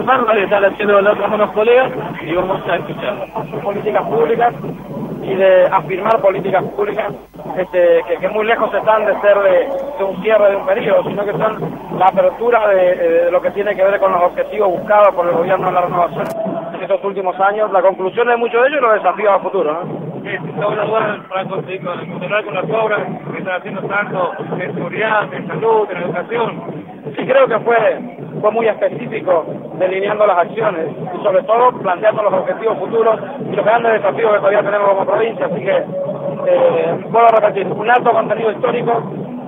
afirmar lo que están haciendo los otros colegas y vamos a escuchar. Políticas públicas y de afirmar políticas públicas que muy lejos están de ser de un cierre de un periodo, sino que son la apertura de lo que tiene que ver con los objetivos buscados por el gobierno de la renovación en estos últimos años, la conclusión de muchos de ellos y los desafíos a futuro, ¿no? Para continuar con las obras que están haciendo tanto en seguridad, en salud, en educación. Sí, creo que fue muy específico delineando las acciones y sobre todo planteando los objetivos futuros y los grandes desafíos que todavía tenemos como provincia, así que vuelvo a repetir, un alto contenido histórico,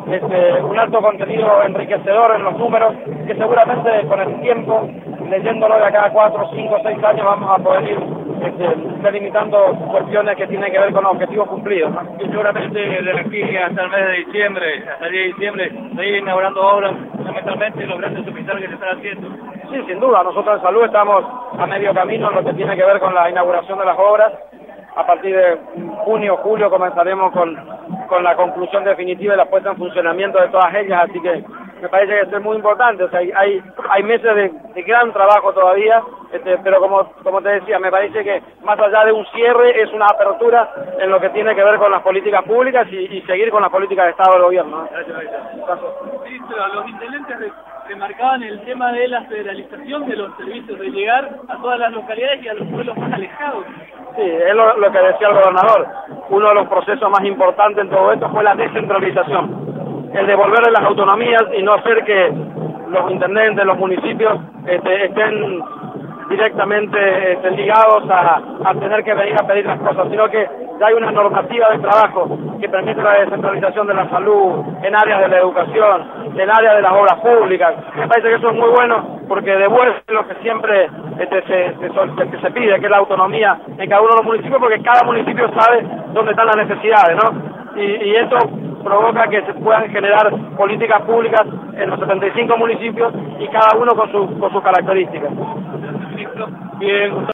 un alto contenido enriquecedor en los números, que seguramente con el tiempo, leyéndolo de cada 4, 5, 6 años vamos a poder ir delimitando cuestiones que tienen que ver con objetivos cumplidos, ¿no? Y seguramente de aquí hasta el mes de diciembre, hasta el día de diciembre, seguir inaugurando obras, fundamentalmente los grandes hospitales que se están haciendo. Sí, sin duda, nosotros en salud estamos a medio camino en lo que tiene que ver con la inauguración de las obras. A partir de junio, julio comenzaremos con la conclusión definitiva y la puesta en funcionamiento de todas ellas, así que me parece que esto es muy importante. O sea, hay meses de gran trabajo todavía, pero como te decía, me parece que más allá de un cierre es una apertura en lo que tiene que ver con las políticas públicas y seguir con las políticas de Estado del gobierno, ¿no? Ministro, los intendentes remarcaban el tema de la federalización de los servicios, de llegar a todas las localidades y a los pueblos más alejados. Sí, es lo que decía el gobernador. Uno de los procesos más importantes en todo esto fue la descentralización, el devolverle las autonomías y no hacer que los intendentes, los municipios estén directamente ligados a tener que venir a pedir las cosas, sino que ya hay una normativa de trabajo que permite la descentralización de la salud, en áreas de la educación, en áreas de las obras públicas. Me parece que eso es muy bueno porque devuelve lo que siempre se pide, que es la autonomía en cada uno de los municipios, porque cada municipio sabe dónde están las necesidades, ¿no? Y esto provoca que se puedan generar políticas públicas en los 75 municipios y cada uno con sus características. Bien.